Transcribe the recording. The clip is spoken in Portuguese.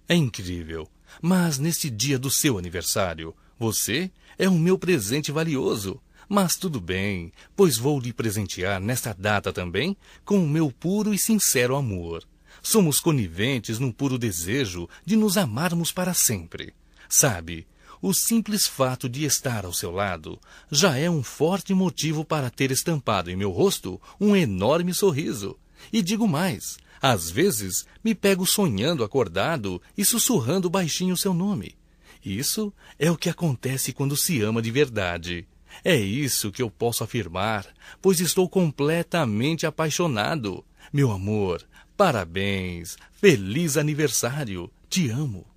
É incrível, mas neste dia do seu aniversário, você é o meu presente valioso. Mas tudo bem, pois vou lhe presentear nesta data também com o meu puro e sincero amor. Somos coniventes num puro desejo de nos amarmos para sempre. Sabe, o simples fato de estar ao seu lado já é um forte motivo para ter estampado em meu rosto um enorme sorriso. E digo mais, às vezes me pego sonhando acordado e sussurrando baixinho seu nome. Isso é o que acontece quando se ama de verdade. É isso que eu posso afirmar, pois estou completamente apaixonado. Meu amor, parabéns, feliz aniversário, te amo.